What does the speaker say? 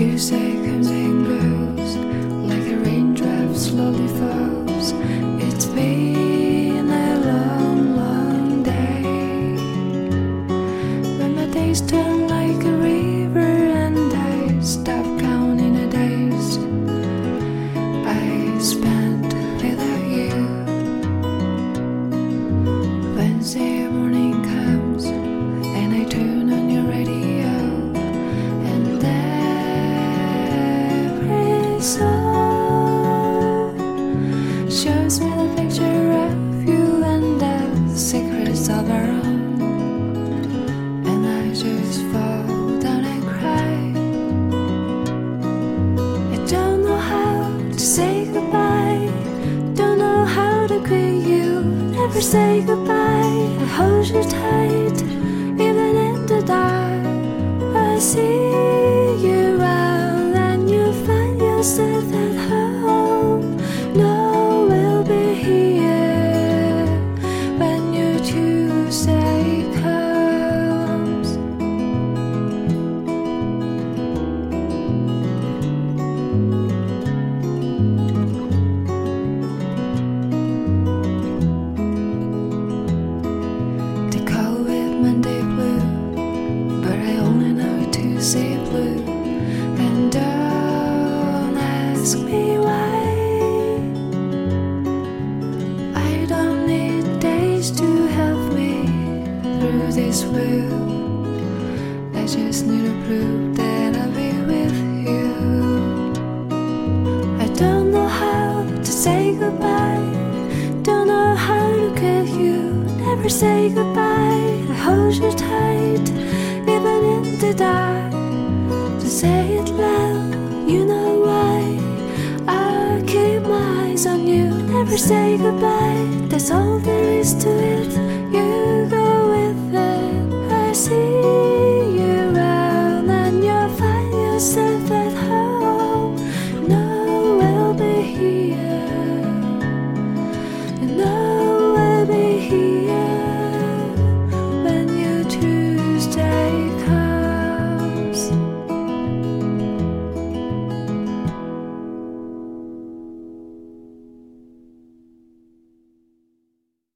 Tuesday comes and goes, like a raindrop slowly falls. It's been a long, long day, when my days turn like a river and I stop counting the days I spent without you. Wednesday morning comes and I turn on your radio, and every song shows me the picture of you and the secrets of our own, and I just fall down and cry. I don't know how to say goodbye, don't know how to greet you. Never say goodbye, I hold you tight, even in the dark. I see you around and you find yourself at home. No, we'll be here when your Tuesday comes. They call it Monday blue, but I only know Tuesday blue. And don't ask me why. I don't need days to help me through this blue. I just need a proof that I'll be with you. I don't know how to say goodbye, don't know how to get you. Never say goodbye, I hold you tight, even in the dark. Just say it loud, you know why. I'll keep my eyes on you. Never say goodbye, that's all there is to it. You go with it. I see you around and you'll find yourself